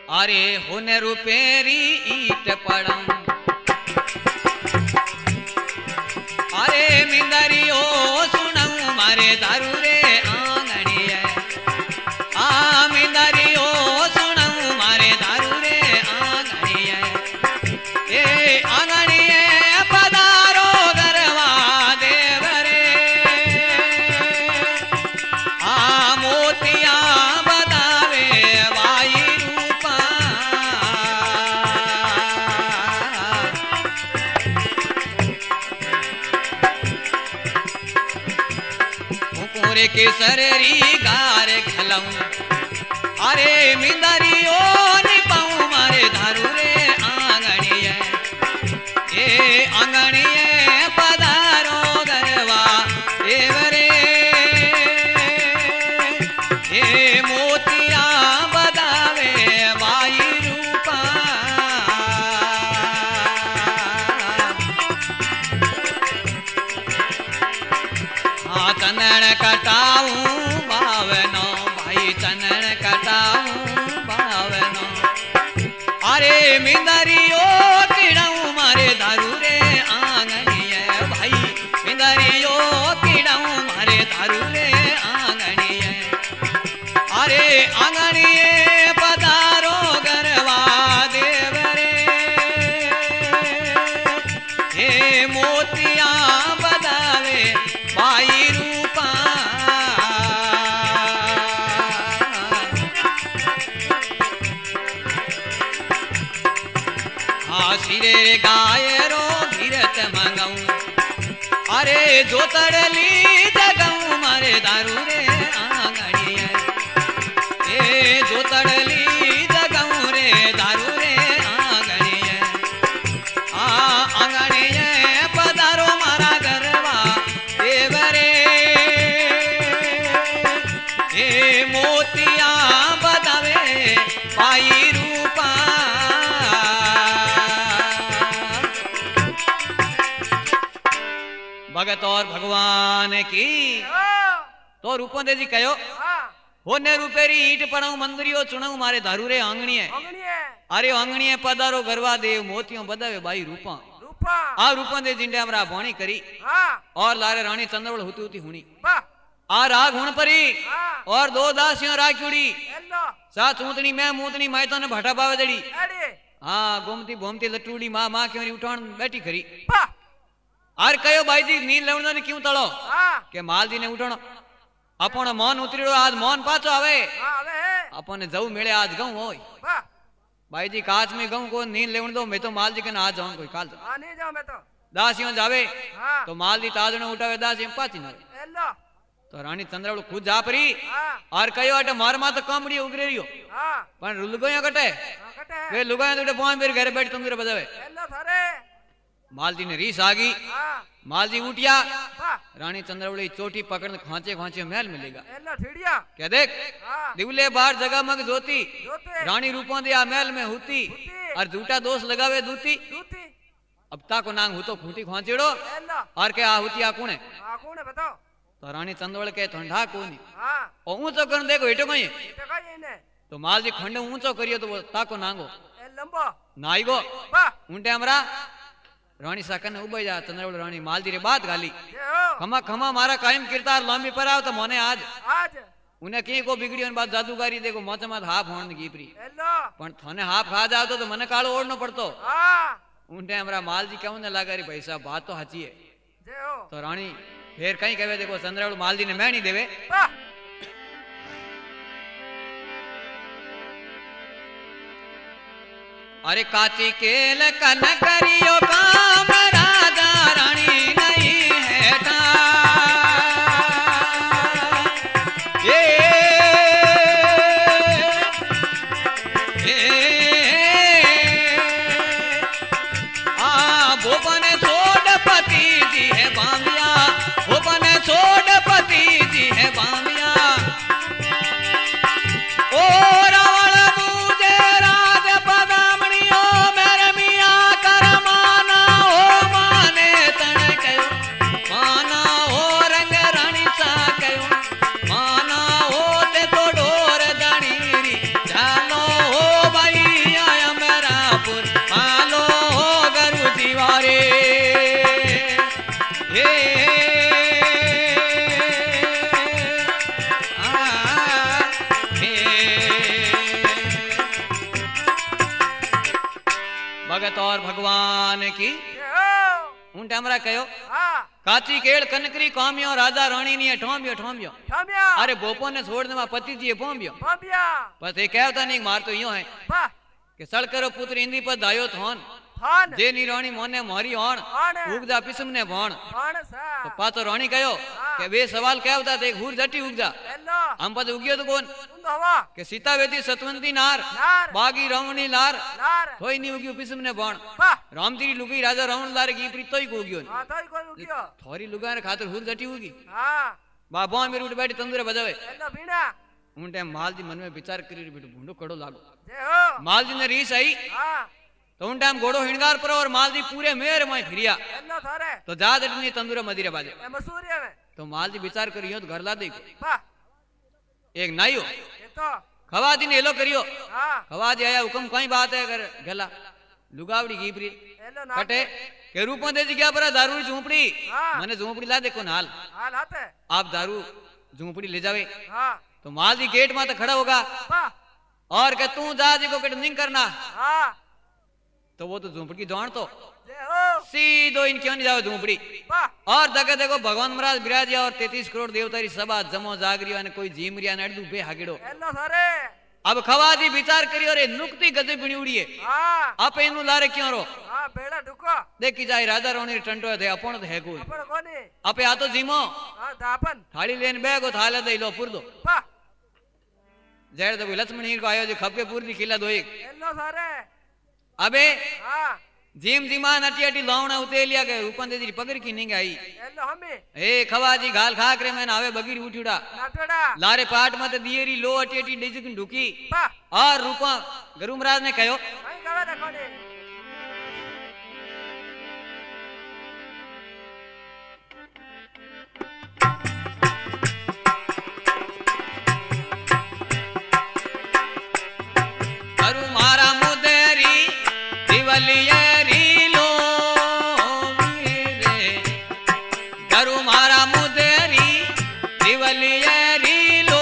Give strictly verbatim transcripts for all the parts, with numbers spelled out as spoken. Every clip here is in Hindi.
अरे होने रुपेरी ईट पड़म अरे मिंदरियो सुनऊ मारे दारू रे आंगणी है आ मिंदरियो सुनऊ मारे दारू रे आंगणी है ए आंगणी है पधारो गरवा देव रे आ मोतिया बदावे वाई रूपा मुकुरे के सररी गार खलऊं अरे मिंदरियो निपाऊं मारे धारू रे आंगणी है ए आंगणी है पधारो गरवा देव रे ए मोतिया बदावे वाई रूपा हाँ चंदन कटाऊं भावनो भाई चंदन कटाऊं भावनो अरे मिंदरियो किड़ाऊं मारे दारू रे आंगणी है भाई मिंदरियो किड़ाऊं मारे दारू रे आंगणी है अरे आंगणी है पधारो गरवा देव रे हे मोतिया बदावे भाई रूपा हाँ सिरे रे गायरो भीरत मंगाऊं अरे जो तड़ली जगाऊं मारे दारू रे आंगणी है ए जो तड़ली जगाऊं रे दारू रे आंगणी है आ आंगणी है पधारो मारा गरवा देव रे ए मोतिया बदावे भाई रूपा भगत और भगवान की तो रूपंदे जी कहो होने रूपेरी ईट पड़ाऊ मंदिरियो चुनाऊ मारे धारू रे आंगणी है अरे आंगणी है पधारो गरवा देव मोतियों बदावे भाई रूपा आ रूपंदे जिंडे हमरा भोणी करी और लारे रानी चंद्रवल हुती हुती हुणी आ राग हुण परी और दो दासियों राखुड़ी साथ ऊंतनी मैं मूतनी मायतो ने भाटा बावे दड़ी हाँ गोमती भोमती लटूड़ी माँ माँ क्यों उठाण बैठी करी आर कयो भाई जी नींद लेवणो ने क्यों तळो के माल जी ने उठणो अपन मौन उतरीड़ो आज मौन पाछो आवे अपन जऊ मिले आज गऊ होय भाई जी काच में गऊ को नींद लेवण दो मैं तो माल जी के ना आज जाऊं कोई काल हां नहीं जाऊं मैं तो दासियों जावे तो माल जी ताजणे उठावे दासी पाची न तो रानी चंद्रवल खुद जा परी और कयो अटे मार मा तो कामड़ी उगरे रियो पण लुगाया कटे वे लुगाया तो बोन मेरे घर बैठ तुम मेरे बजावे मालजी ने रीस आ गई मालजी उठिया रानी चंद्रवली चोटी पकड़ खांचे खांचे महल मिलेगा क्या देख दिवले बाहर जगह मग जोती रानी रूपों दे महल में हुती और झूठा दोष लगावे दूती अब ता को नांग हुतो खूंटी खांचेड़ो और के आ हुती आ कौन है बताओ तो रानी चंद्रवल के ठंडा कोनी और ऊंचो कर देखो हेटो कहीं तो मालजी खंड ऊंचो करियो तो ताको नांगो नाईगो ऊंटे हमरा रानी साकन उबई जा चंद्रवल रानी मालजी रे बात गाली खमा खमा मारा कायम किरदार लंबी पर आओ तो मोने आज आज उन्हें की को बिगड़ी बात जादूगारी देखो मोचे मत हाफ होण गीपरी पण थने हाफ खा जाओ तो मने काळो ओढ़नो पड़तो ऊंटे हमरा मालजी कहू ने लागा रे भाई साहब बात तो हाची है तो रानी फिर कहीं कहवे देखो चंद्रवल मालजी ने मैणी देवे अरे काची केल कन करियो काम राजा रानी नहीं है था ये आ भोपन छोड़ पति जी है बामिया भोपन छोड़ पति जी है बामिया ओ रावण मुझे राज पदामणियों मेरे मियाँ कर माना भगत और भगवान की उन टाइमरा कयो काची केड़ कनकरी कामियो राजा रानी ने ठोंबियो ठोंबियो अरे बोपो ने छोड़ दे पति जी पोंबियो बस ये कहता नहीं मार तो यो है कि सड़ करो पुत्र इंदी पर दायो थोन जे नी रानी मोने मोरी होण उगजा पिसम ने भोण तो पातो रानी कयो के बे सवाल कहता देख हुर जटी उगजा हम पद उगियो तो कौन के सीता बेटी सतवंती नार बागी रावणी लार थोई नी उगियो पिसम ने भोण राम तेरी लुगाई राजा रावण लार की प्रीत तोई को उगियो थोरी लुगाई खातिर हुर जटी उगी बा बो मेरे उठ बैठी तंदूरे बजावे उन टाइम माल जी मन में विचार करी बेटो भूंडो कड़ो लागो माल जी ने रीस आई तो उन टाइम घोड़ो हिणगार पर और माल जी पूरे मेर में फिरिया तो जा दटनी तंदूरे मदिरे बाजे तो माल जी विचार करियो तो घर ला दे एक नाइयो खवाजी ने एलो करियो खवाजी आया हुक्म कई बात है कर गला लुगावड़ी गीपरी कटे के रूप में दे जी क्या पर दारू झोंपड़ी मैंने झोंपड़ी ला देखो नाल आप दारू झोंपड़ी ले जावे तो माल जी गेट में तो खड़ा होगा और के तू जा जी को केट नहीं करना तो वो तो झोंपड़ी की जान तो सीधो इन क्यों नहीं जाओ झोंपड़ी और दगे देखो भगवान महाराज बिराजिया और तैतीस करोड़ देवतारी सभा जमो जागरियो ने कोई जीमरिया ने अड़दू बे हागेड़ो अब खवाजी विचार करियो रे नुक्ति गजे बिणी उड़िए आप इनु लारे क्यों रो बेड़ा ढुको देखी जाए राजा रोनी टंटो थे अपन तो है कोई आपे आ तो जीमो थाली लेन बैगो थाले दे लो पुर दो जड़ तो लक्ष्मण को आयो जो खपके पूरी खिला दो एक अबे जीम जीमान अटी अटी लावना उतेलिया के ऊपर दे दी पकड़ की नहीं आई ए खवाजी गाल खा करे मैंने आवे बगीर उठुड़ा लारे पाट मत दियरी लो अटी अटी डिजक ढुकी और रूपा गुरु महाराज ने कहो गुरु मारा मुदेरी दिवलियरी लो रे गुरु मारा मुदेरी दिवलियरी लो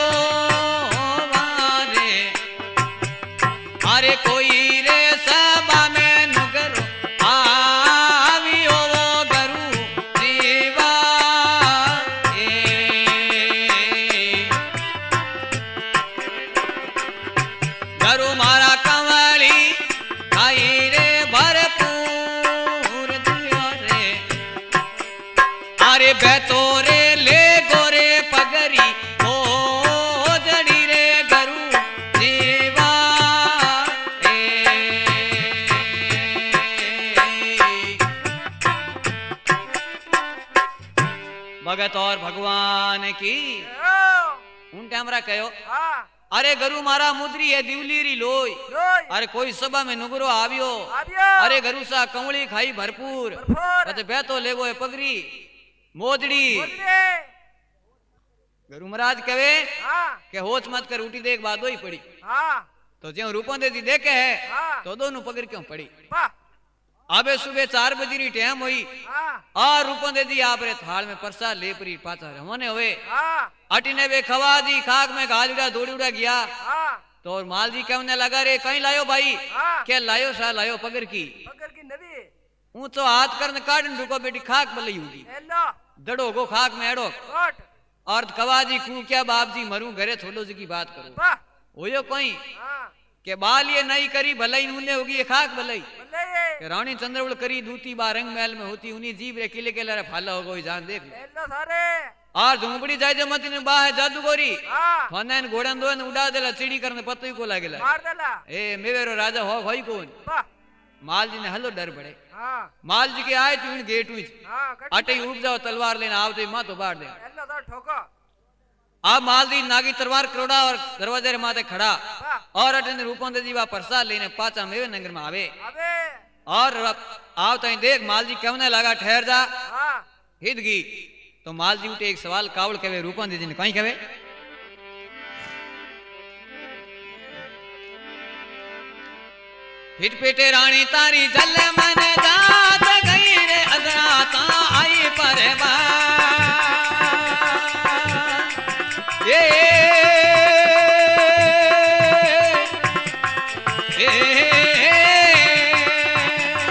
रे अरे कोई रे सभा में नुगरो आवियो वो गुरु जीवा गुरु मारा कंवली खाई रे भरपूर दियो रे अरे बेतोरे ले गोरे पगरी ओ जड़ी रे गुरु जीवा भगत और भगवान की उन टाइमरा कहो अरे गुरु मारा मुद्री है दिवलीरी लोई अरे कोई सभा में नुगरो आवियो अरे गुरु सा कंवली खाई भरपूर अरे बैतो लेगो है पगरी मोदड़ी गुरु महाराज कहे के होच मत कर उठी देख बात ही पड़ी तो ज्यो रूपों दे दी देखे है तो दोनों पगड़ क्यों पड़ी अबे सुबह चार बजे री टाइम हुई और रूपों दे दी आप रे थाल में प्रसाद ले परी पाचा होने हुए अटीने वे खवाजी खाक में घालुड़ा दौड़ूड़ा गया तो और माल जी कहने लगा रे कहीं लायो भाई क्या लायो सा लायो पगर की ऊंचो हाथ करने काटन रुको बेटी खाक बलई होगी दड़ो गो खाक में एड़ो और खवाजी कू क्या बाप जी मरू घरे थोड़ो जी की बात करो हो कोई के बाल ये नहीं करी भलाई नूने होगी ये खाक भलाई के रानी चंद्रवल करी दूती बा रंग महल में होती उन्हीं जीव रे किले के लारे फाला होगो जान देख और झोंपड़ी जाए जो मत बा है जादूगोरी थाने घोड़न दो ने उड़ा देला चिड़ी करने पत्तो ही को लागेला मार देला ए मेवेरो राजा हो होई कोन माल जी ने हलो डर पड़े माल जी के आए तू गेट हुई अटे उठ जाओ तलवार लेना आवते मां तो बाढ़ दे ठोको अब मालदी नागी तलवार करोड़ा और दरवाजे रे माथे खड़ा और अटन रूपों दे जीवा प्रसाद लेने पाचा मेवे नगर में आवे और आओ तई देख मालजी कहने लगा ठहर जा हिदगी तो मालजी उठे एक सवाल कावड़ कहे रूपों दे जी ने कहीं कहे हिट पेटे रानी तारी जल मन जात गई रे अदराता आई परवा ये ए, ए, ए,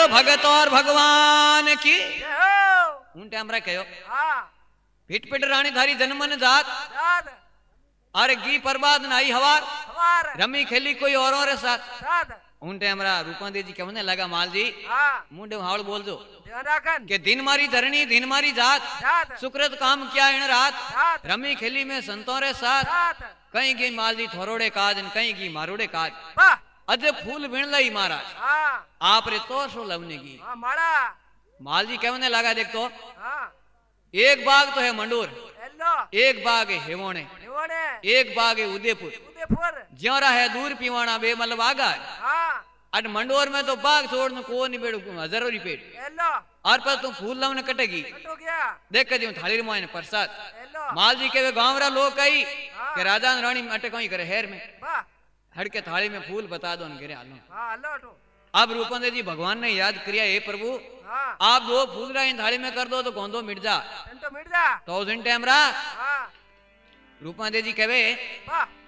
बोलो भगत और भगवान की। जय हो। उन टाइम रा कहो हाँ पिट पिट रानी थारी जन्मन जात साथ अरे गी परबाद नाई हवार हमार रमी खेली कोई औरों रे साथ। साथ उन टाइम रा रूपांदे जी कहने लगा माल जी हाँ मुंडे हावड़ बोल दो ध्यान रखन के दिन मारी धरणी दिन मारी जात साथ सुकृत काम किया इन रात साथ रमी खेली में संतों रे साथ साथ कहीं की माल जी थोरोड़े काज न कहीं की मारोड़े काज वाह अजे फूल बिन लई महाराज हाँ आप रे तो सो लवने की। हाँ मारा माल जी कहने लगा देख तो हाँ एक बाग तो है मंडूर हेलो एक बाग है हेवोने निवने एक बाग है उदयपुर उदयपुर ज्योरा है दूर पीवाना बे मतलब आगा है हाँ अट मंडोर में तो बाग छोड़ने को नहीं बेड़ू जरूरी पेड़ हेलो और पर तुम फूल लवने कटेगी कटो गया देख के जी थाली रे मोने प्रसाद हेलो माल जी के वे गांव रा लोग कही हाँ। कि राजा रानी में अटे कहीं करे हेर में वाह हड़के थाली में फूल बता दो गिरे हालो। हाँ हेलो तो अब रूपंदे जी भगवान ने याद किया हे प्रभु हाँ आप दो फूल रा इन थाली में कर दो तो गोंदो मिट जा तो मिट जा तो उस टाइम रा हाँ रूपंदे जी कहे वाह